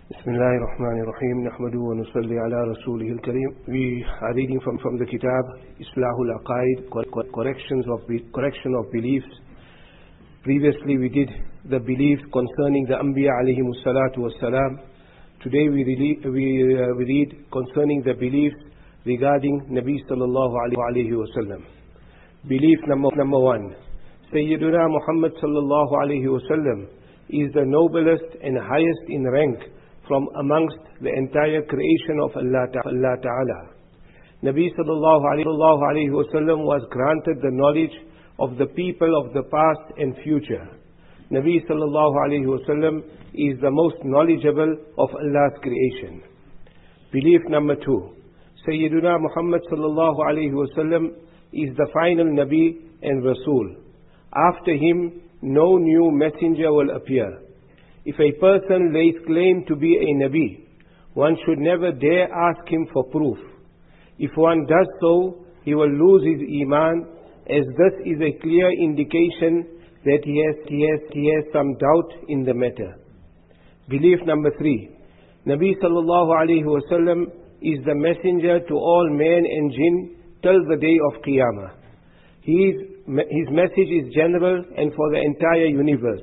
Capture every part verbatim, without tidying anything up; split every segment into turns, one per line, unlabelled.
Bismillahir Rahmanir Rahim. Nahmadu wa nusalli ala Rasulihil Kareem. We are reading from, from the Kitab Islahul Aqaid, cor- corrections of be- correction of beliefs. Previously we did the belief concerning the Anbiya alayhimus salatu was salam. Today we, re- we, uh, we read concerning the beliefs regarding Nabi sallallahu alayhi wa sallam. Belief number, number one. Sayyiduna Muhammad sallallahu alayhi wa sallam is the noblest and highest in rank from amongst the entire creation of Allah, ta- Allah Ta'ala. Nabi sallallahu alayhi wa sallam was granted the knowledge of the people of the past and future. Nabi sallallahu alayhi wa sallam is the most knowledgeable of Allah's creation. Belief number two. Sayyiduna Muhammad sallallahu alayhi wa sallam is the final Nabi and Rasul. After him, no new messenger will appear. If a person lays claim to be a Nabi, one should never dare ask him for proof. If one does so, he will lose his Iman, as this is a clear indication that he has, he has, he has some doubt in the matter. Belief number three. Nabi sallallahu alayhi wa sallam is the messenger to all men and jinn till the day of Qiyamah. His, his message is general and for the entire universe.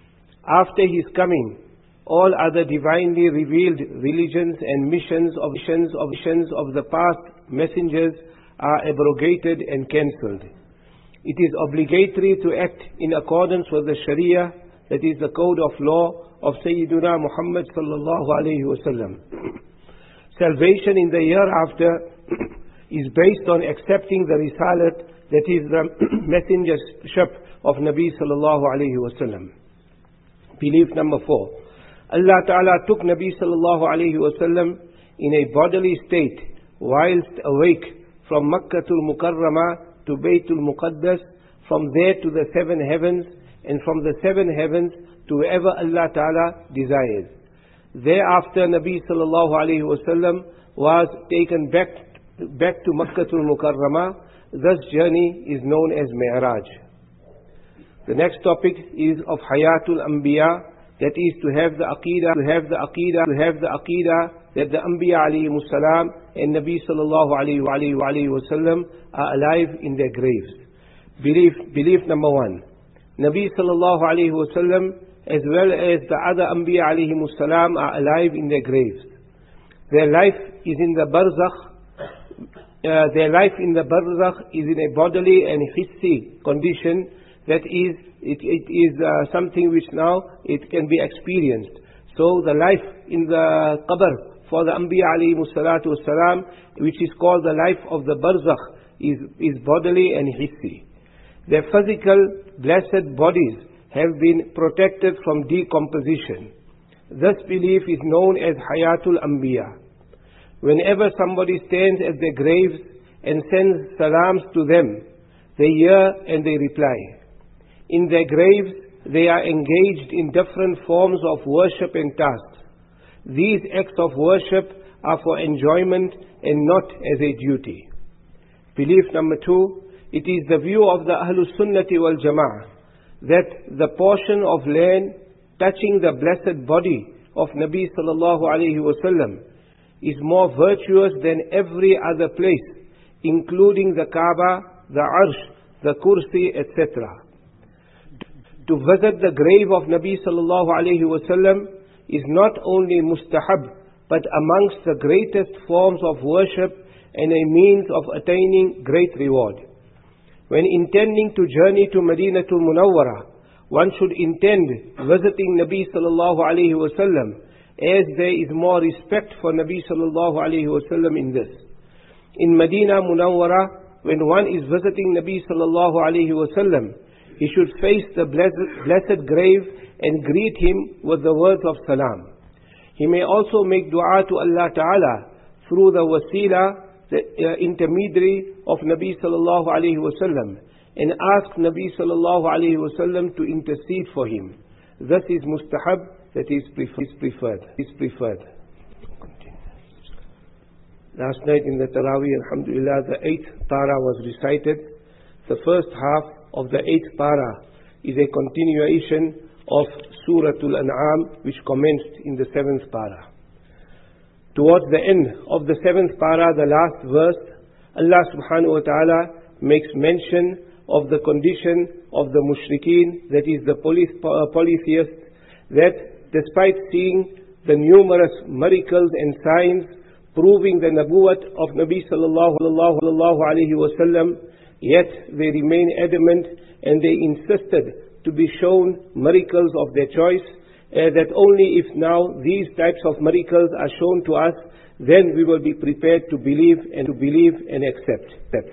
After his coming, all other divinely revealed religions and missions of missions of missions of the past messengers are abrogated and cancelled. It is obligatory to act in accordance with the Sharia, that is the code of law of Sayyiduna Muhammad sallallahu alayhi wa sallam. Salvation in the hereafter is based on accepting the risalat, that is the messengership of Nabi sallallahu alayhi wa sallam. Belief number four. Allah Ta'ala took Nabi sallallahu alayhi wa sallam in a bodily state whilst awake from Makkatul Mukarramah to Baytul Muqaddas, from there to the seven heavens, and from the seven heavens to wherever Allah Ta'ala desires. Thereafter Nabi sallallahu alayhi wa sallam was taken back, back to Makkatul Mukarramah. This journey is known as Mi'raj. The next topic is of Hayatul Anbiya, that is to have the Aqidah, to have the Aqidah, to have the Aqidah that the Anbiya alayhimus salam and Nabi sallallahu alayhi wa sallam are alive in their graves. Belief, belief number one. Nabi sallallahu alayhi wa sallam as well as the other Anbiya alayhimus salam are alive in their graves. Their life is in the barzakh. Uh, their life in the barzakh is in a bodily and hissi condition. That is, it, it is uh, something which now it can be experienced. So the life in the qabr for the Anbiya alayhimus salatu wassalam, which is called the life of the barzakh, is, is bodily and hissi. Their physical blessed bodies have been protected from decomposition. This belief is known as Hayatul Anbiya. Whenever somebody stands at their graves and sends salams to them, they hear and they reply. In their graves, they are engaged in different forms of worship and tasks. These acts of worship are for enjoyment and not as a duty. Belief number two, it is the view of the Ahlus Sunnati wal Jama'ah that the portion of land touching the blessed body of Nabi sallallahu alayhi wa sallam is more virtuous than every other place, including the Kaaba, the Arsh, the Kursi, et cetera. To visit the grave of Nabi sallallahu alayhi wa sallam is not only mustahab, but amongst the greatest forms of worship and a means of attaining great reward. When intending to journey to Madinatul Munawwara, one should intend visiting Nabi sallallahu alayhi wa sallam, as there is more respect for Nabi sallallahu alayhi wa sallam in this. In Madinah Munawwara, when one is visiting Nabi sallallahu alayhi wa sallam, he should face the blessed, blessed grave and greet him with the words of salam. He may also make dua to Allah Ta'ala through the wasila, the uh, intermediary of Nabi sallallahu alayhi wa sallam, and ask Nabi sallallahu alayhi wa sallam to intercede for him. This is mustahab, that is preferred. Is preferred. Last night in the Taraweeh, alhamdulillah, the eighth para was recited. The first half of the eighth para is a continuation of Surah Al-An'am, which commenced in the seventh para. Towards the end of the seventh para, the last verse, Allah subhanahu wa ta'ala makes mention of the condition of the mushrikeen, that is the polytheists, that despite seeing the numerous miracles and signs proving the nabuwat of Nabi sallallahu alayhi wa sallam, yet they remain adamant and they insisted to be shown miracles of their choice, uh, that only if now these types of miracles are shown to us, then we will be prepared to believe and to believe and accept.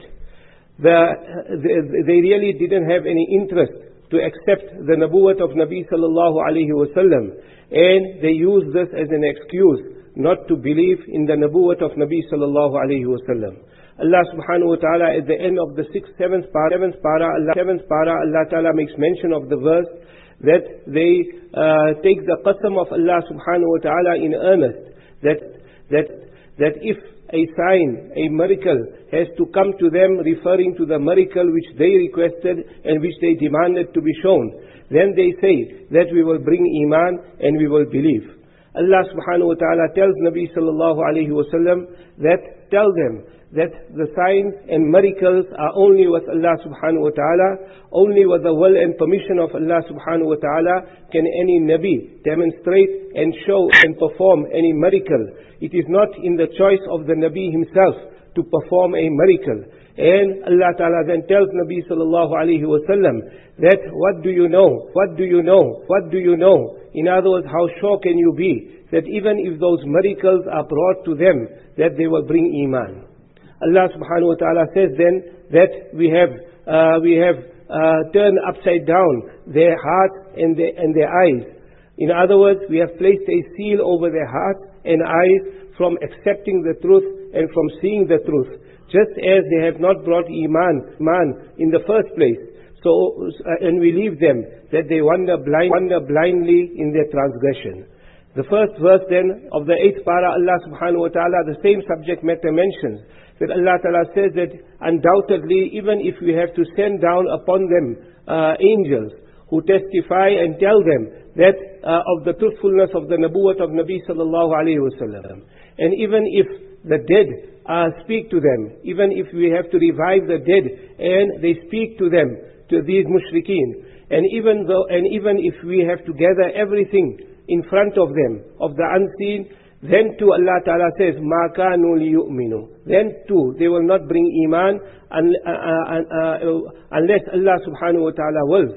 The, the, they really didn't have any interest to accept the nabuwat of Nabi sallallahu alayhi wa sallam, and they used this as an excuse not to believe in the nabuwat of Nabi sallallahu alayhi wa sallam. Allah subhanahu wa ta'ala at the end of the sixth, seventh para, seventh para, Allah, seventh para, Allah ta'ala makes mention of the verse that they uh, take the qasam of Allah subhanahu wa ta'ala in earnest, that, that, that if a sign, a miracle has to come to them referring to the miracle which they requested and which they demanded to be shown, then they say that we will bring iman and we will believe. Allah subhanahu wa ta'ala tells Nabi sallallahu alayhi wa sallam that, tell them that the signs and miracles are only with Allah subhanahu wa ta'ala. Only with the will and permission of Allah subhanahu wa ta'ala can any Nabi demonstrate and show and perform any miracle. It is not in the choice of the Nabi himself to perform a miracle. And Allah ta'ala then tells Nabi sallallahu alayhi wa sallam that, what do you know? What do you know? What do you know? In other words, how sure can you be that even if those miracles are brought to them, that they will bring iman? Allah subhanahu wa ta'ala says then that we have uh, we have uh, turned upside down their hearts and their, and their eyes. In other words, we have placed a seal over their hearts and eyes from accepting the truth and from seeing the truth, just as they have not brought iman, iman in the first place. So, uh, and we leave them that they wander, blind, wander blindly in their transgression. The first verse then of the eighth para, Allah subhanahu wa ta'ala, the same subject matter mentions, that Allah ta'ala says that undoubtedly, even if we have to send down upon them uh, angels who testify and tell them that uh, of the truthfulness of the nabuwat of Nabi sallallahu alayhi wa sallam, and even if the dead uh, speak to them, even if we have to revive the dead and they speak to them, to these mushrikeen, and even though, and even if we have to gather everything in front of them, of the unseen, then too Allah Ta'ala says, مَا كَانُوا لِيُؤْمِنُوا. Then too they will not bring iman un, uh, uh, uh, unless Allah Subhanahu wa Ta'ala wills.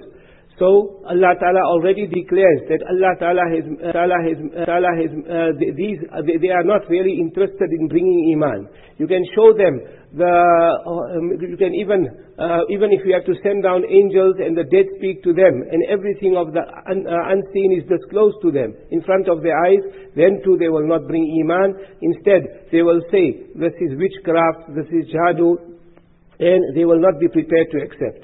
So Allah Ta'ala already declares that Allah Ta'ala has, uh, Ta'ala has, uh, Ta'ala has uh, these, uh, they, they are not really interested in bringing iman. You can show them the, uh, you can even, uh, even if you have to send down angels and the dead speak to them and everything of the un, uh, unseen is disclosed to them in front of their eyes, then too they will not bring iman. Instead, they will say, this is witchcraft, this is jadoo, and they will not be prepared to accept.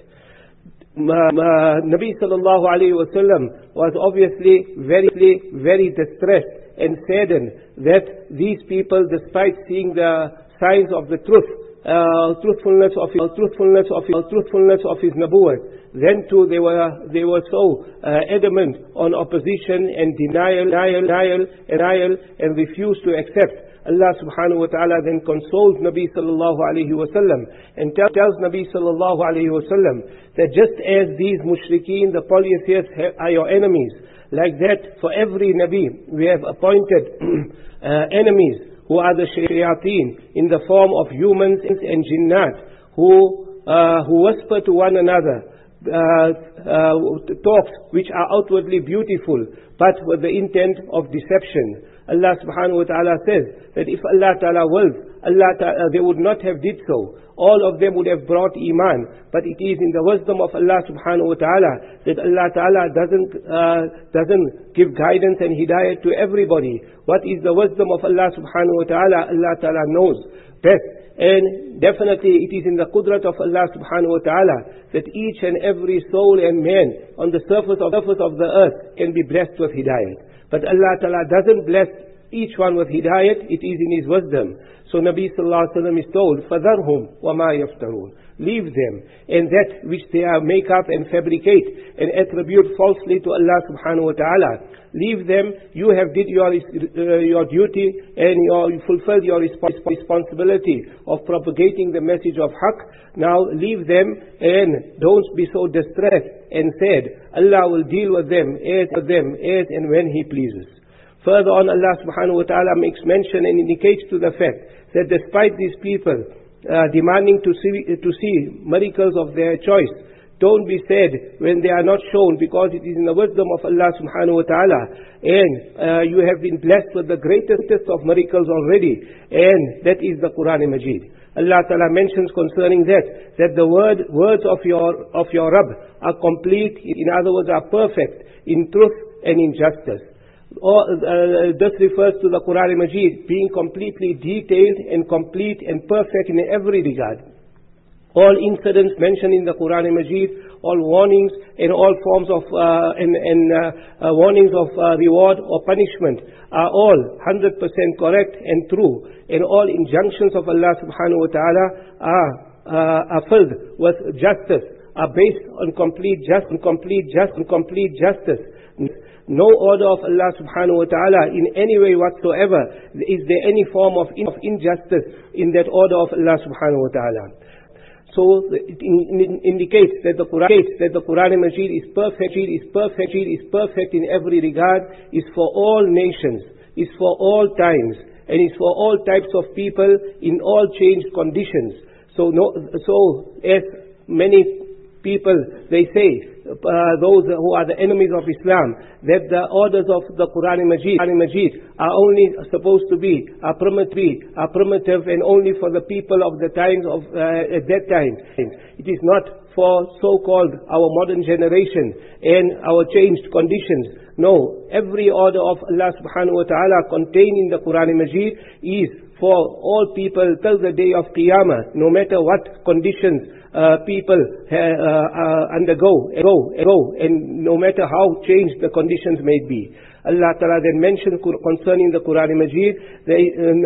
Uh, Nabi sallallahu alayhi wa sallam was obviously very, very distressed and saddened that these people, despite seeing the signs of the truth, uh, truthfulness of his, truthfulness of his, truthfulness of his nabuwat, then too they were they were so uh, adamant on opposition and denial, denial, denial, denial, and refused to accept. Allah subhanahu wa ta'ala then consoles Nabi sallallahu alayhi wa sallam and tell, tells Nabi sallallahu alayhi wa sallam that just as these mushrikeen, the polytheists, are your enemies, like that for every Nabi we have appointed uh, enemies who are the shayateen in the form of humans and jinnat who, uh, who whisper to one another uh, uh, talks which are outwardly beautiful but with the intent of deception. Allah subhanahu wa ta'ala says that if Allah ta'ala wills, Allah ta'ala, they would not have did so. All of them would have brought iman. But it is in the wisdom of Allah subhanahu wa ta'ala that Allah ta'ala doesn't, uh, doesn't give guidance and hidayah to everybody. What is the wisdom of Allah subhanahu wa ta'ala? Allah ta'ala knows best. And definitely it is in the qudrat of Allah subhanahu wa ta'ala that each and every soul and man on the surface of, surface of the earth can be blessed with hidayah. But Allah Ta'ala doesn't bless each one with hidayat, it is in his wisdom. So Nabi sallallahu alaihi wasallam is told, فَذَرْهُمْ وَمَا يَفْتَرُونَ. Leave them, and that which they are make up and fabricate and attribute falsely to Allah subhanahu wa ta'ala. Leave them, you have did your, uh, your duty and your, you fulfilled your resp- responsibility of propagating the message of haqq. Now leave them and don't be so distressed and sad. Allah will deal with them as, with them as and when He pleases. Further on, Allah subhanahu wa ta'ala makes mention and indicates to the fact that despite these people uh, demanding to see, to see miracles of their choice, don't be sad when they are not shown, because it is in the wisdom of Allah subhanahu wa ta'ala, and uh, you have been blessed with the greatest of miracles already, and that is the Quran Majid. Allah Ta'ala mentions concerning that, that the word, words of your, of your Rabb are complete, in other words are perfect, in truth and in justice. Or, uh, this refers to the Quran Majid being completely detailed and complete and perfect in every regard. All incidents mentioned in the Quran Majid, all warnings and all forms of uh, and, and uh, uh, warnings of uh, reward or punishment are all one hundred percent correct and true, and all injunctions of Allah subhanahu wa ta'ala are, uh, are filled with justice, are based on complete just, on complete just, on complete justice. No order of Allah subhanahu wa ta'ala in any way whatsoever is there any form of, in, of injustice in that order of Allah subhanahu wa ta'ala. So it in, indicates that the Quran that the Quran Majid is perfect, is perfect, is perfect in every regard, is for all nations, is for all times, and is for all types of people in all changed conditions. So no, so as many people they say, uh, those who are the enemies of Islam, that the orders of the Quran Majid, Quran Majid are only supposed to be are primitive, are primitive and only for the people of the times of uh, at that time. It is not for so-called our modern generation and our changed conditions. No, every order of Allah subhanahu wa ta'ala contained in the Quran Majid is for all people till the day of Qiyamah, no matter what conditions Uh, people uh, uh, undergo, go, go, and no matter how changed the conditions may be. Allah Ta'ala then mentioned concerning the Quran Majid, they,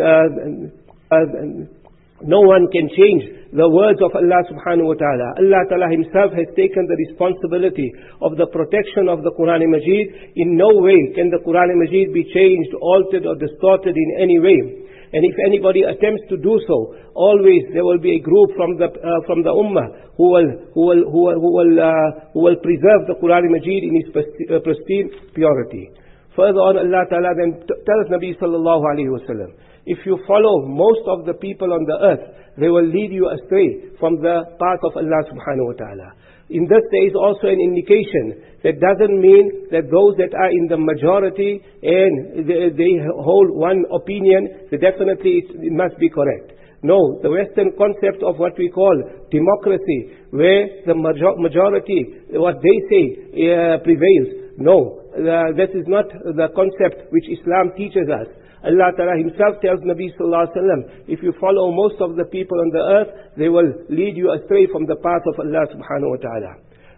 uh, uh, no one can change the words of Allah subhanahu wa ta'ala. Allah Ta'ala Himself has taken the responsibility of the protection of the Quran Majid. In no way can the Quran Majid be changed, altered or distorted in any way. And if anybody attempts to do so, always there will be a group from the uh, from the ummah who will who will who will who will, uh, who will preserve the Quran Majid in its pristine purity. Further on, Allah Ta'ala then t- tells Nabi sallallahu alaihi wasallam, if you follow most of the people on the earth, they will lead you astray from the path of Allah subhanahu wa ta'ala. In this there is also an indication that doesn't mean that those that are in the majority and they, they hold one opinion, that definitely it must be correct. No, the Western concept of what we call democracy, where the major- majority, what they say uh, prevails. No, uh, this is not the concept which Islam teaches us. Allah Ta'ala Himself tells Nabi Sallallahu Alaihi Wasallam, if you follow most of the people on the earth, they will lead you astray from the path of Allah Subhanahu Wa Ta'ala.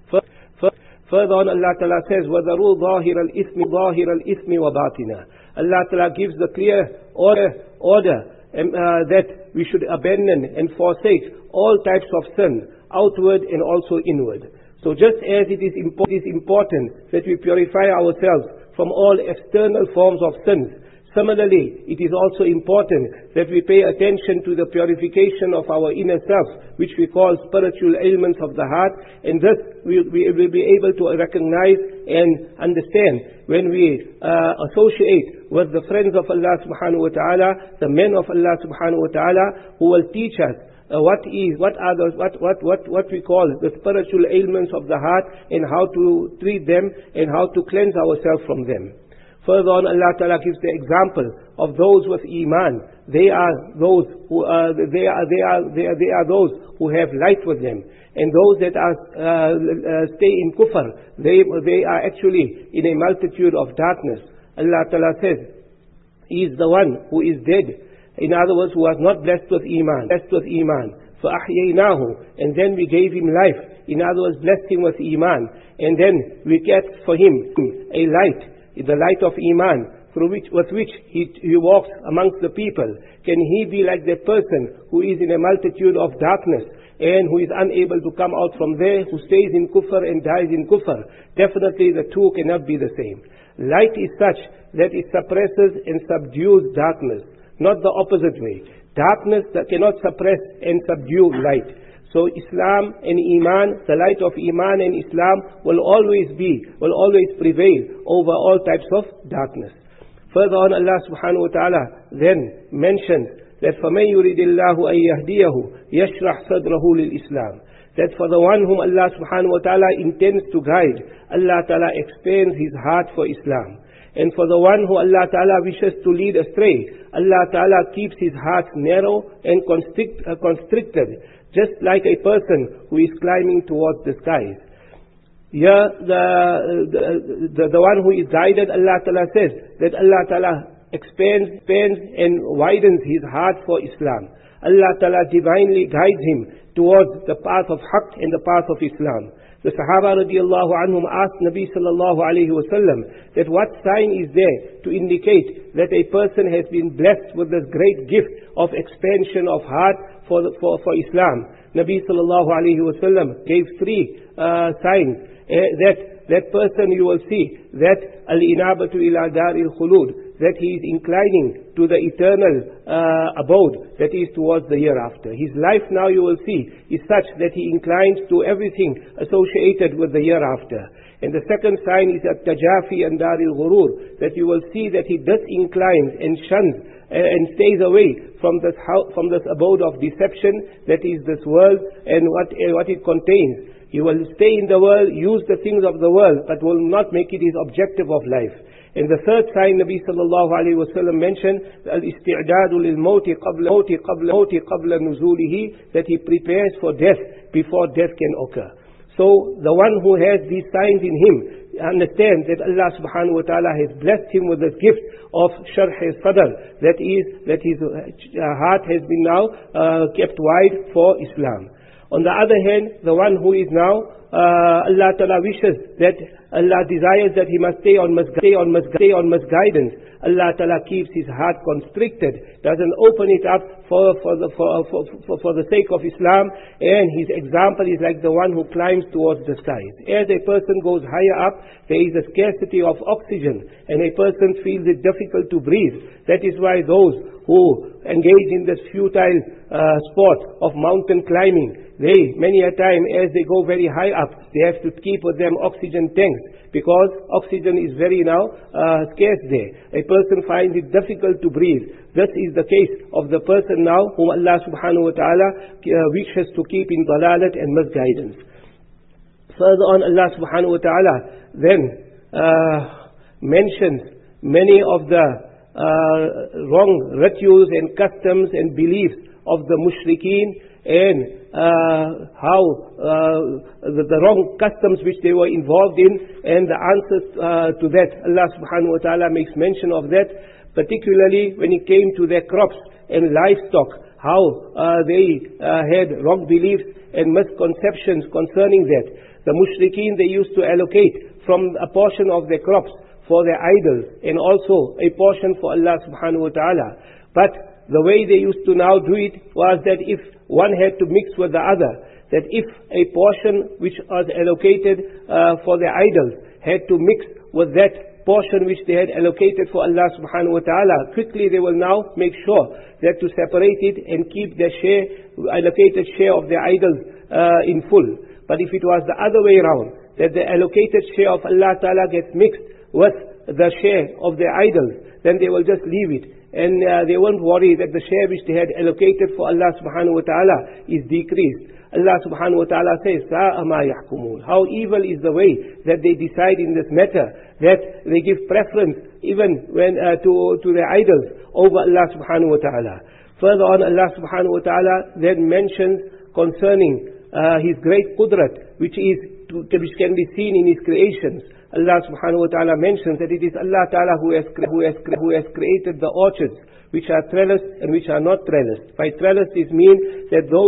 Further on, Allah Ta'ala says, وَذَرُوا ظَاهِرَ الْإِثْمِ ظَاهِرَ الْإِثْمِ وَبَاطِنَا. Allah Ta'ala gives the clear order, order um, uh, that we should abandon and forsake all types of sin, outward and also inward. So just as it is, impo- it is important that we purify ourselves from all external forms of sins, similarly, it is also important that we pay attention to the purification of our inner self, which we call spiritual ailments of the heart, and thus we, we will be able to recognize and understand when we uh, associate with the friends of Allah subhanahu wa ta'ala, the men of Allah subhanahu wa ta'ala, who will teach us Uh, what is, what are the, what, what, what, what we call the spiritual ailments of the heart, and how to treat them, and how to cleanse ourselves from them. Further on, Allah Ta'ala gives the example of those with Iman. They are those who, uh, they are, they are, they are, they are those who have light with them. And those that are, uh, uh, stay in kufr, they, they are actually in a multitude of darkness. Allah Ta'ala says, He is the one who is dead. In other words, who was not blessed with Iman, blessed with Iman. فَأَحْيَيْنَاهُ, and then we gave him life. In other words, blessed him with Iman. And then we kept for him a light, the light of Iman. through which, with which he, he walks amongst the people, can he be like that person who is in a multitude of darkness and who is unable to come out from there, who stays in kufr and dies in kufr? Definitely the two cannot be the same. Light is such that it suppresses and subdues darkness, not the opposite way. Darkness that cannot suppress and subdue light. So Islam and Iman, the light of Iman and Islam will always be, will always prevail over all types of darkness. Further on, Allah subhanahu wa ta'ala then mentions that فَمَنْ يُرِدِ اللَّهُ أَنْ يَهْدِيَهُ يَشْرَحْ صَدْرَهُ لِلْإِسْلَامِ. That for the one whom Allah subhanahu wa ta'ala intends to guide, Allah ta'ala expands his heart for Islam. And for the one who Allah ta'ala wishes to lead astray, Allah ta'ala keeps his heart narrow and constrict, uh, constricted, just like a person who is climbing towards the skies. Here, the, the, the, the one who is guided, Allah ta'ala says that Allah ta'ala expands, expands and widens his heart for Islam. Allah ta'ala divinely guides him towards the path of haqq and the path of Islam. The Sahaba radiallahu anhum asked Nabi sallallahu alayhi wa sallam that what sign is there to indicate that a person has been blessed with this great gift of expansion of heart for, the, for, for Islam. Nabi sallallahu alayhi wa sallam gave three uh, signs uh, that that person you will see that al-inabatu ila dar al-khulud, that he is inclining to the eternal uh, abode, that is towards the hereafter. His life now you will see is such that he inclines to everything associated with the hereafter. And the second sign is at-tajafi and dar al-ghurur, that you will see that he disinclines and shuns and stays away from this from this abode of deception, that is this world and what what it contains. He will stay in the world, use the things of the world, but will not make it his objective of life. And the third sign Nabi sallallahu alayhi wa sallam mentioned, al-isti'dadu lil-mawti qabla mawti qabla mawti qabla nuzulihi, that he prepares for death before death can occur. So the one who has these signs in him understands that Allah subhanahu wa ta'ala has blessed him with this gift of sharh sadr, that is, that his heart has been now uh, kept wide for Islam. On the other hand, the one who is now, uh, Allah Ta'ala wishes that, Allah desires that he must stay on mis- stay on mis- stay on misguidance. Allah Ta'ala keeps his heart constricted, doesn't open it up for, for, the, for, for, for, for the sake of Islam, and his example is like the one who climbs towards the skies. As a person goes higher up, there is a scarcity of oxygen, and a person feels it difficult to breathe. That is why those who engage in this futile uh, sport of mountain climbing, they, many a time, as they go very high up, they have to keep with them oxygen tanks, because oxygen is very now uh, scarce there. A person finds it difficult to breathe. This is the case of the person now whom Allah subhanahu wa ta'ala uh, wishes to keep in dalalat and misguidance. Further on, Allah subhanahu wa ta'ala then uh, mentions many of the uh, wrong rituals and customs and beliefs of the mushrikeen, and uh, how uh, the, the wrong customs which they were involved in, and the answers uh, to that. Allah subhanahu wa ta'ala makes mention of that, particularly when it came to their crops and livestock, how uh, they uh, had wrong beliefs and misconceptions concerning that. The mushrikeen, they used to allocate from a portion of their crops for their idols, and also a portion for Allah subhanahu wa ta'ala. But the way they used to now do it was that if one had to mix with the other, that if a portion which was allocated uh, for their idols had to mix with that portion which they had allocated for Allah subhanahu wa ta'ala, quickly they will now make sure that to separate it and keep their share, allocated share of their idols uh, in full. But if it was the other way around, that the allocated share of Allah ta'ala gets mixed with the share of their idols, then they will just leave it. And uh, they won't worry that the share which they had allocated for Allah subhanahu wa ta'ala is decreased. Allah subhanahu wa ta'ala says, سَاءَ مَا يَحْكُمُونَ. How evil is the way that they decide in this matter, that they give preference even when uh, to, to their idols over Allah subhanahu wa ta'ala. Further on, Allah subhanahu wa ta'ala then mentions concerning uh, His great qudrat, which is to, which can be seen in His creations. Allah subhanahu wa ta'ala mentions that it is Allah ta'ala who has, who, has, who has created the orchards which are trellised and which are not trellised. By trellised it means that those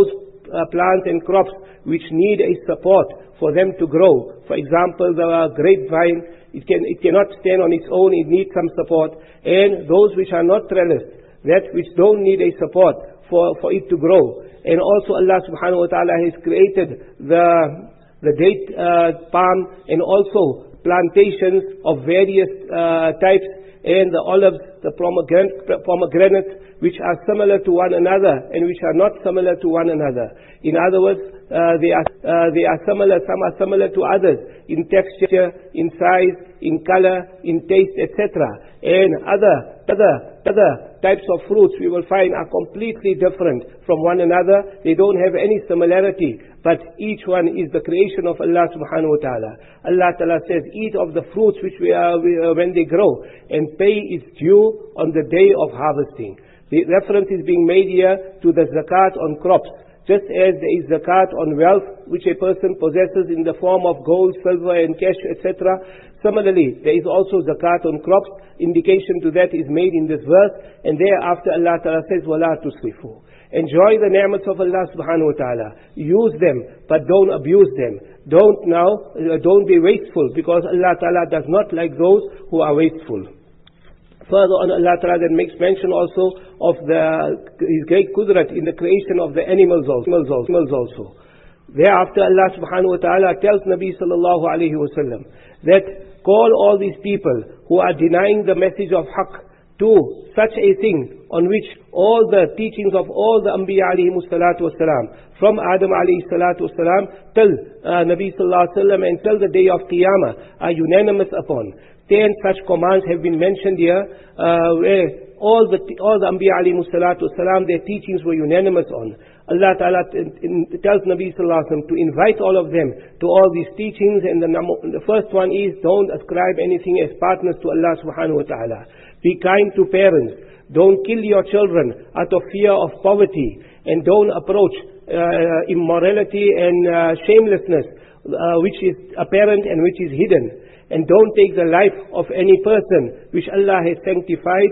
uh, plants and crops which need a support for them to grow. For example, the uh, grapevine, it, can, it cannot stand on its own, it needs some support. And those which are not trellised, that which don't need a support for, for it to grow. And also Allah subhanahu wa ta'ala has created the, the date uh, palm and also plantations of various uh, types, and the olives, the pomegranate, pomegranates, which are similar to one another and which are not similar to one another. In other words, uh, they are uh, they are similar. Some are similar to others in texture, in size, in color, in taste, et cetera. And other other other types of fruits we will find are completely different from one another. They don't have any similarity, but each one is the creation of Allah subhanahu wa ta'ala. Allah ta'ala says, eat of the fruits which we are we, uh, when they grow, and pay its due on the day of harvesting. The reference is being made here to the zakat on crops. Just as there is zakat on wealth which a person possesses in the form of gold, silver and cash, et cetera. Similarly, there is also zakat on crops. Indication to that is made in this verse. And thereafter Allah Ta'ala says, وَلَا تُسْرِفُوا. Enjoy the ni'mats of Allah subhanahu wa ta'ala. Use them, but don't abuse them. Don't now, uh, don't be wasteful, because Allah Ta'ala does not like those who are wasteful. Further on, Allah Ta'ala then makes mention also of the, His great qudrat in the creation of the animals also. Animals also. Thereafter, Allah subhanahu wa ta'ala tells Nabi sallallahu alayhi wa sallam that call all these people who are denying the message of haqq to such a thing on which all the teachings of all the Anbiya alayhimu salatu wasalam, from Adam alayhi salatu wasalam till uh, Nabi sallallahu alayhi wa sallam and till the day of Qiyamah, are unanimous upon. Ten such commands have been mentioned here, uh, where all the all the Anbiya alayhimu salatu wasalam, their teachings were unanimous on. Allah Ta'ala tells Nabi sallallahu alayhi wa sallam to invite all of them to all these teachings, and the, the first one is, don't ascribe anything as partners to Allah subhanahu wa ta'ala. Be kind to parents. Don't kill your children out of fear of poverty, and don't approach uh, immorality and uh, shamelessness, uh, which is apparent and which is hidden. And don't take the life of any person which Allah has sanctified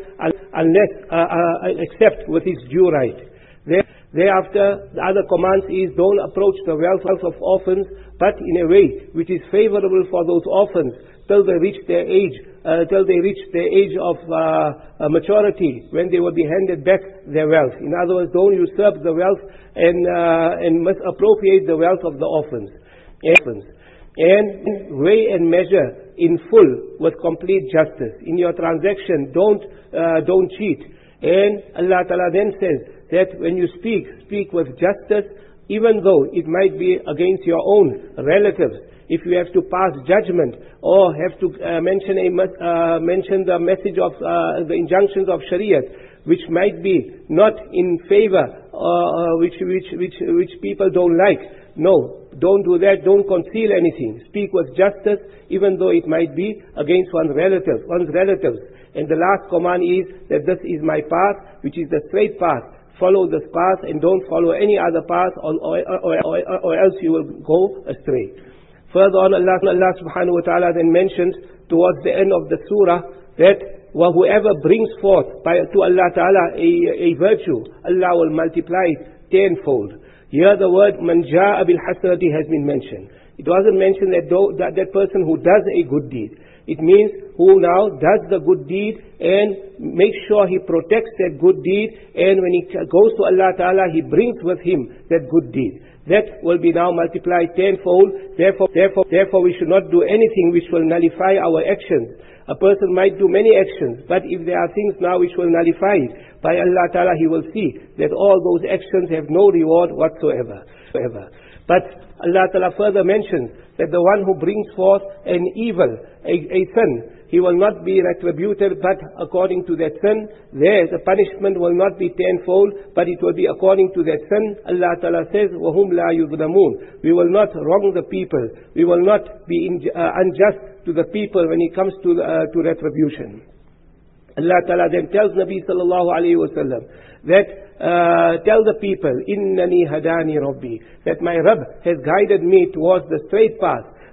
unless uh, uh, except with his due right. There, thereafter, the other commands is, don't approach the wealth of orphans, but in a way which is favorable for those orphans till they reach their age, uh, till they reach the age of uh, uh, maturity, when they will be handed back their wealth. In other words, don't usurp the wealth and uh, and misappropriate the wealth of the orphans. orphans. And weigh and measure in full with complete justice. In your transaction, don't uh, don't cheat. And Allah Ta'ala then says that when you speak, speak with justice, even though it might be against your own relatives. If you have to pass judgment or have to uh, mention a uh, mention the message of uh, the injunctions of Shariat, which might be not in favor, uh, which which which which people don't like. No, don't do that. Don't conceal anything. Speak with justice, even though it might be against one's relatives. One's relatives. And the last command is that this is my path, which is the straight path. Follow this path and don't follow any other path, or, or, or, or, or else you will go astray. Further on, Allah, Allah subhanahu wa ta'ala then mentions towards the end of the surah that well, whoever brings forth by, to Allah ta'ala a, a virtue, Allah will multiply it tenfold. Here the word man jaa bil hasanati has been mentioned. It wasn't mentioned that, though, that that person who does a good deed. It means who now does the good deed and makes sure he protects that good deed, and when he goes to Allah Ta'ala, he brings with him that good deed. That will be now multiplied tenfold. Therefore, therefore, therefore we should not do anything which will nullify our actions. A person might do many actions, but if there are things now which will nullify it, by Allah Ta'ala he will see that all those actions have no reward whatsoever. But Allah Ta'ala further mentions that the one who brings forth an evil, a, a sin, he will not be retributed, but according to that sin, there the punishment will not be tenfold, but it will be according to that sin. Allah Ta'ala says, وَهُمْ لَا يُظْلَمُونَ. We will not wrong the people. We will not be in, uh, unjust to the people when it comes to, uh, to retribution. Allah Ta'ala then tells Nabi sallallahu alayhi wa sallam that uh, tell the people, innani hadani rabbi, that my Rabb has guided me towards the straight path.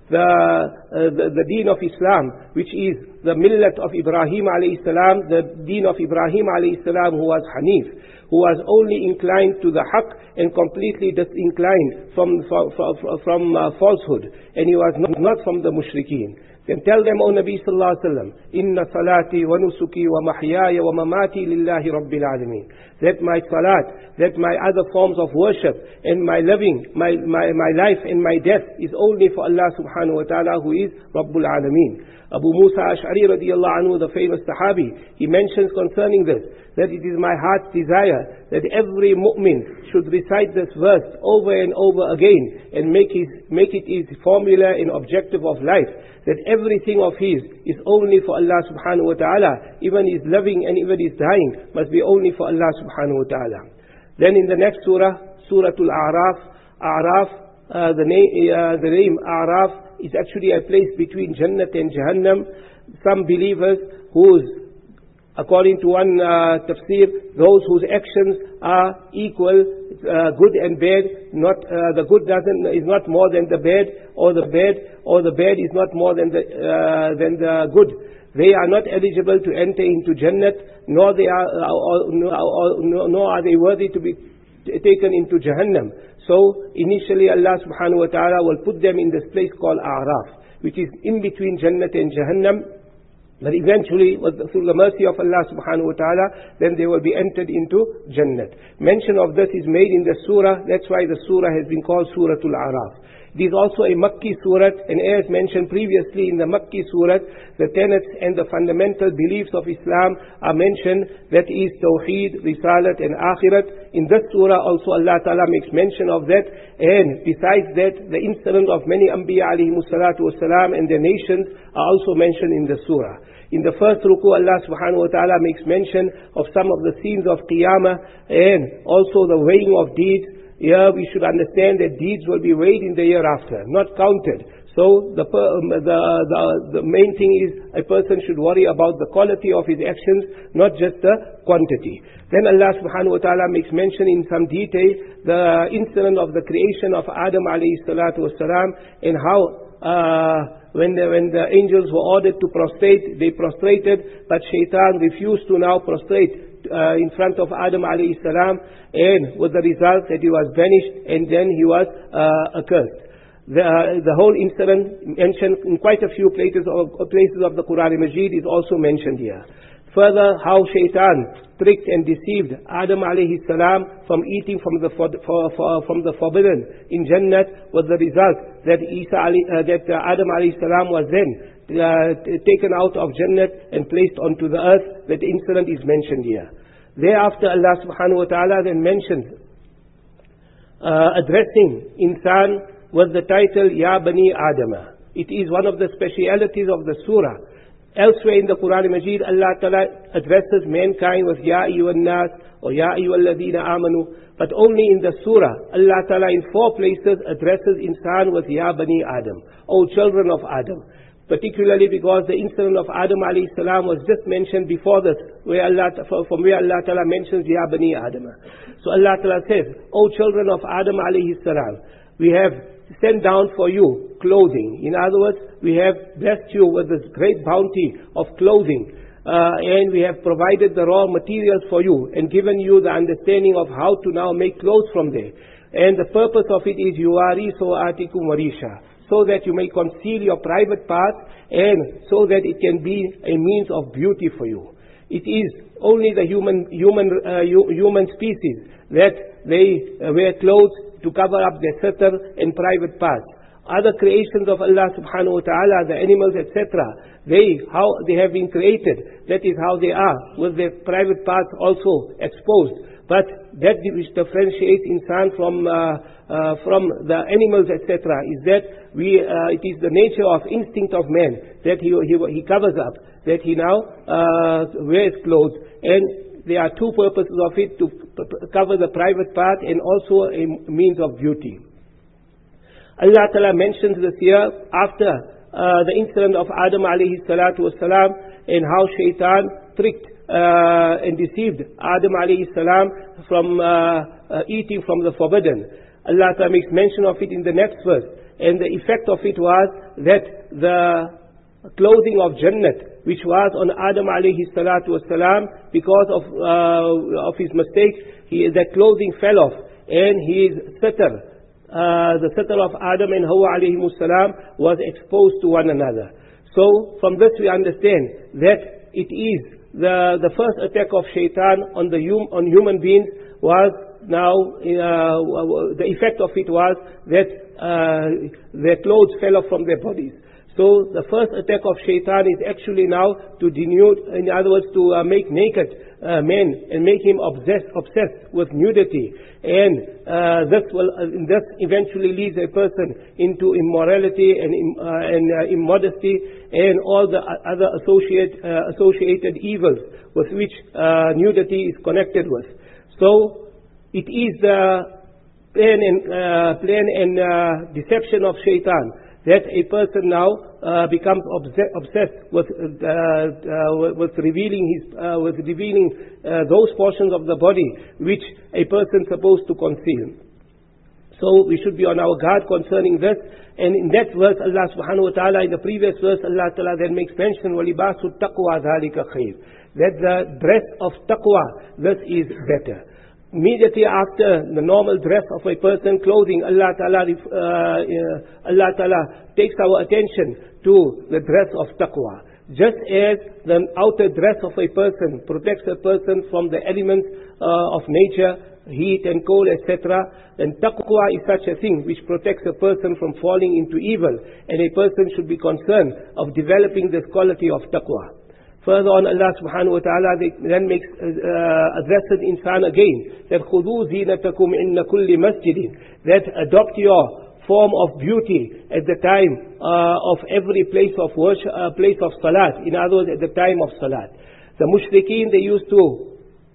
the, uh, the, the deen of Islam, which is the millat of Ibrahim alayhi salam, the deen of Ibrahim alayhi salam, who was Hanif, who was only inclined to the haqq and completely disinclined from, from, from uh, falsehood, and he was not, not from the mushrikeen. Then tell them, O Nabi sallallahu alaihi wasallam, Inna salati wa nusuki wa mahyaya wa mamati lillahi rabbil alameen. That my salat, that my other forms of worship, and my living, my, my, my life and my death is only for Allah subhanahu wa ta'ala, who is Rabbul Alameen. Abu Musa Ash'ari radiallahu anhu, the famous Sahabi, he mentions concerning this, that it is my heart's desire that every mu'min should recite this verse over and over again and make, his, make it his formula and objective of life, that everything of his is only for Allah subhanahu wa ta'ala, even his living and even his dying must be only for Allah subhanahu wa ta'ala. Then in the next surah, Surah Al-A'raf, A'raf, uh, the, name, uh, the name A'raf is actually a place between Jannat and Jahannam. Some believers whose, according to one uh, tafsir, those whose actions are equal, uh, good and bad, not uh, the good doesn't is not more than the bad, or the bad or the bad is not more than the uh, than the good. They are not eligible to enter into Jannat, nor they are uh, or, or, nor are they worthy to be taken into Jahannam. So initially Allah subhanahu wa ta'ala will put them in this place called A'raf, which is in between Jannat and Jahannam. But eventually, through the mercy of Allah subhanahu wa ta'ala, then they will be entered into Jannat. Mention of this is made in the surah. That's why the surah has been called Surah Al-A'raf. It is also a Makki surah, and as mentioned previously in the Makki surah, the tenets and the fundamental beliefs of Islam are mentioned, that is Tawheed, Risalat and Akhirat. In this surah also Allah Ta'ala makes mention of that, and besides that, the incident of many Anbiya alayhimu salatu wasalam and their nations are also mentioned in the surah. In the first ruku, Allah subhanahu wa ta'ala makes mention of some of the scenes of Qiyamah and also the weighing of deeds. Here we should understand that deeds will be weighed in the year after, not counted. So the, the, the, the main thing is a person should worry about the quality of his actions, not just the quantity. Then Allah subhanahu wa ta'ala makes mention in some detail the incident of the creation of Adam alayhi salatu wasalam, and how uh, when, the, when the angels were ordered to prostrate, they prostrated, but Shaitan refused to now prostrate Uh, in front of Adam alayhi salam, and with the result that he was banished and then he was uh, accursed. The, uh, the whole incident mentioned in quite a few places of, places of the Quran Majid is also mentioned here. Further, how Shaitan tricked and deceived Adam alayhi salam from eating from the for, for, for, from the forbidden in Jannat, with the result that Isa ali, uh, that uh, Adam alayhi salam was then Uh, taken out of Jannat and placed onto the earth. That incident is mentioned here. Thereafter Allah subhanahu wa ta'ala then mentions uh, addressing insan with the title Ya Bani Adama. It is one of the specialities of the surah. Elsewhere in the Quran Majid, Allah Ta'ala addresses mankind with Ya ayyuhan nas or Ya ayyuhal ladina amanu. But only in the surah, Allah Ta'ala in four places addresses insan with Ya Bani Adam, O children of Adam. Particularly because the incident of Adam alayhi salam was just mentioned before this, where Allah, from where Allah Ta'ala mentions Ya Bani Adam. So Allah Ta'ala says, O children of Adam alayhi salam, we have sent down for you clothing. In other words, we have blessed you with this great bounty of clothing. Uh, and we have provided the raw materials for you and given you the understanding of how to now make clothes from there. And the purpose of it is yuwari sawatikum warisha, so that you may conceal your private parts, and so that it can be a means of beauty for you. It is only the human human uh, human species that they uh, wear clothes to cover up their satar and private parts. Other creations of Allah subhanahu wa ta'ala, the animals, et cetera, they how they have been created, that is how they are, with their private parts also exposed. But that which differentiates insan from uh, uh, from the animals, et cetera, is that we uh, it is the nature of instinct of man that he he, he covers up, that he now uh, wears clothes, and there are two purposes of it: to cover the private part and also a means of beauty. Allah Ta'ala mentions this here after uh, the incident of Adam alayhi salatu wasalam, and how Shaitan tricked Uh, and deceived Adam alayhi salam from uh, uh, eating from the forbidden. Allah Ta'ala makes mention of it in the next verse. And the effect of it was that the clothing of Jannat, which was on Adam alayhi salatu wasalam, because of uh, of his mistake, he, that clothing fell off, and his sitar, uh, the sitar of Adam and Hawa alayhi salam, was exposed to one another. So from this we understand that it is the the first attack of shaitan on the hum, on human beings was now uh, the effect of it was that uh, their clothes fell off from their bodies. So the first attack of shaitan is actually now to denude, in other words, to uh, make naked uh, men and make him obsessed, obsessed with nudity. And uh, this will, uh, this eventually leads a person into immorality and, uh, and uh, immodesty and all the other associate, uh, associated evils with which uh, nudity is connected with. So it is the plan and, uh, plan and uh, deception of shaitan that a person now uh, becomes obs- obsessed with uh, uh, with revealing his uh, with revealing uh, those portions of the body which a person is supposed to conceal. So we should be on our guard concerning this. And in that verse, Allah subhanahu wa ta'ala, in the previous verse, Allah ta'ala then makes mention, وَلِبَاسُ التَّقْوَى ذَلِكَ خَيْرٌ, that the dress of taqwa, this is better. Immediately after the normal dress of a person, clothing, Allah Ta'ala, uh, uh, Allah Ta'ala takes our attention to the dress of taqwa. Just as the outer dress of a person protects a person from the elements uh, of nature, heat and cold, et cetera, then taqwa is such a thing which protects a person from falling into evil, and a person should be concerned of developing this quality of taqwa. Further on, Allah subhanahu wa ta'ala then makes, uh, addresses insan again, that خُذُوا زِينَتَكُمْ إِنَّ كُلِّ مَسْجِدٍ, that adopt your form of beauty at the time uh, of every place of worship, uh, place of salat, in other words, at the time of salat. The mushrikeen, they used to,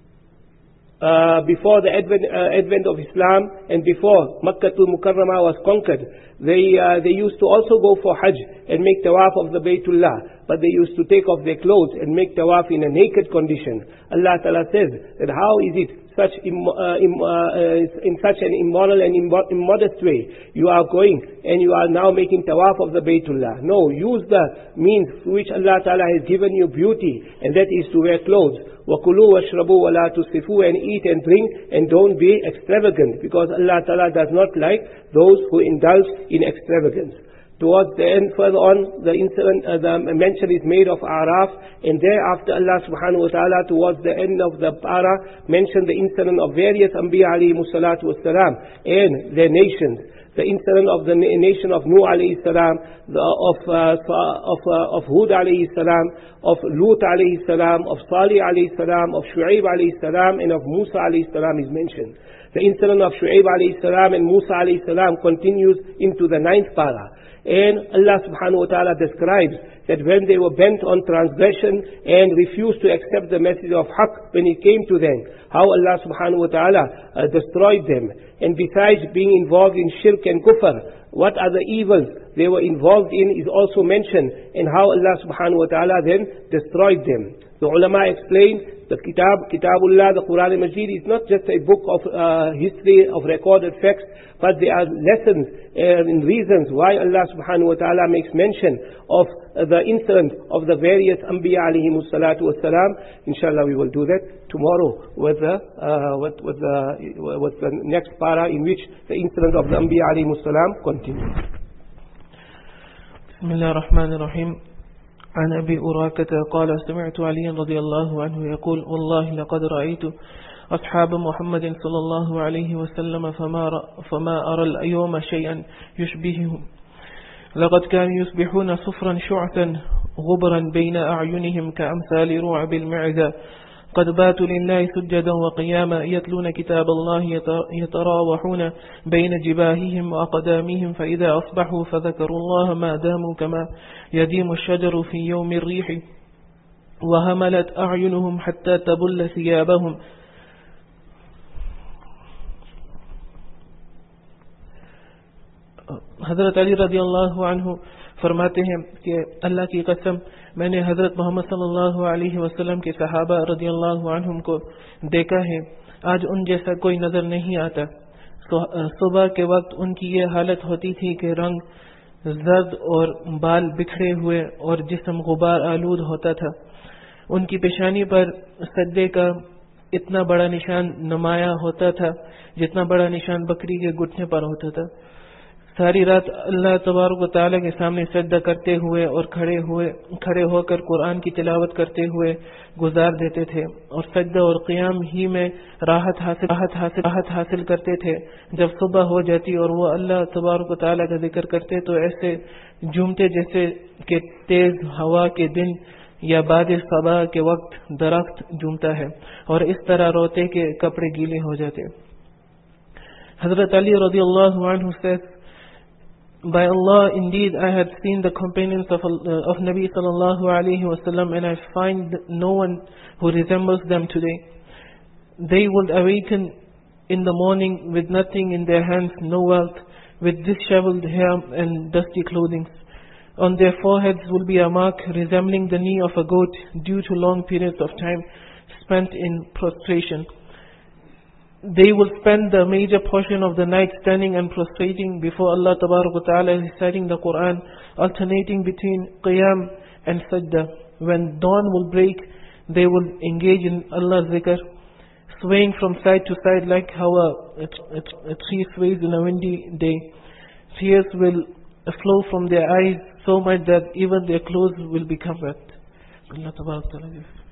Uh, before the advent, uh, advent of Islam and before Makkatul Mukarramah was conquered, they uh, they used to also go for Hajj and make tawaf of the Baytullah, but they used to take off their clothes and make tawaf in a naked condition. Allah Ta'ala says that how is it such im, uh, im, uh, in such an immoral and immodest way you are going and you are now making tawaf of the Baytullah? No, use the means through which Allah Ta'ala has given you beauty, and that is to wear clothes. وَكُلُوا وَاشْرَبُوا وَلَا تُسْرِفُوا, and eat and drink and don't be extravagant, because Allah Ta'ala does not like those who indulge in extravagance. Towards the end, further on, the incident, uh, the mention is made of Araf, and thereafter Allah subhanahu wa ta'ala towards the end of the para mentioned the incident of various Anbiya alayhi salatu wassalam and their nations. The incident of the nation of Nuh alayhi salam, the, of uh, of uh, of Hud alayhi salam, of Lut alayhi salam, of Salih alayhi salam, of Shu'aib alayhi salam, and of Musa alayhi salam is mentioned. The incident of Shu'aib alayhi salam and Musa alayhi salam continues into the ninth para. And Allah subhanahu wa ta'ala describes that when they were bent on transgression and refused to accept the message of Haqq when it came to them, how Allah subhanahu wa ta'ala uh, destroyed them. And besides being involved in shirk and kufr, what other evils they were involved in is also mentioned, and how Allah subhanahu wa ta'ala then destroyed them. The ulama explained the Kitab, Kitabullah, the Quran al-Majid is not just a book of uh, history, of recorded facts, but there are lessons uh, and reasons why Allah subhanahu wa ta'ala makes mention of uh, the incident of the various Anbiya alayhimu salatu wassalam. Inshallah we will do that tomorrow with the, uh, with, with, the, with the next para in which the incident of the Anbiya alayhimu salam continues.
Bismillah ar-Rahman ar-Rahim. عن أبي أراكة قال سمعت علي رضي الله عنه يقول والله لقد رأيت أصحاب محمد صلى الله عليه وسلم فما, فما أرى اليوم شيئا يشبههم لقد كانوا يصبحون صفرا شعثا غبرا بين أعينهم كأمثال رعب المعدة قد باتوا لله سجدا وقياما يتلون كتاب الله يتراوحون بين جباههم وأقدامهم فإذا أصبحوا فذكروا الله ما داموا كما يديم الشجر في يوم الريح وهملت أعينهم حتى تبل ثيابهم حضرت علی رضی اللہ عنہ فرماتے ہیں کہ اللہ کی قسم میں نے حضرت محمد صلی اللہ علیہ وسلم کے صحابہ رضی اللہ عنہم کو دیکھا ہے، آج ان جیسا کوئی نظر نہیں آتا، صبح کے وقت ان کی یہ حالت ہوتی تھی کہ رنگ زرد اور بال بکھرے ہوئے اور جسم غبار آلود ہوتا تھا. ان کی پیشانی پر سجدے کا اتنا بڑا نشان نمایاں ہوتا تھا جتنا بڑا نشان بکری کے گھٹنے پر ہوتا تھا. ساری رات اللہ تبارک و تعالیٰ کے سامنے سجدہ کرتے ہوئے اور کھڑے ہوئے کھڑے ہو کر قرآن کی تلاوت کرتے ہوئے گزار دیتے تھے اور سجدہ اور قیام ہی میں راحت حاصل راحت حاصل راحت حاصل کرتے تھے. جب صبح ہو جاتی اور وہ اللہ تبارک و تعالیٰ کا ذکر کرتے تو ایسے جھومتے جیسے کہ تیز ہوا کے دن یا باد صبا کے وقت درخت جھومتا ہے، اور اس طرح روتے کہ کپڑے گیلے ہو جاتے. حضرت علی رضی اللہ عنہ سے By Allah, indeed, I had seen the companions of, uh, of Nabi sallallahu alayhi wa sallam, and I find no one who resembles them today. They would awaken in the morning with nothing in their hands, no wealth, with disheveled hair and dusty clothing. On their foreheads will be a mark resembling the knee of a goat due to long periods of time spent in prostration. They will spend the major portion of the night standing and prostrating before Allah Tabarak wa Ta'ala, reciting the Quran, alternating between Qiyam and Sajda. When dawn will break, they will engage in Allah's zikr, swaying from side to side like how a, a, a tree sways in a windy day. Tears will flow from their eyes so much that even their clothes will become wet. Allah Tabarak wa Ta'ala.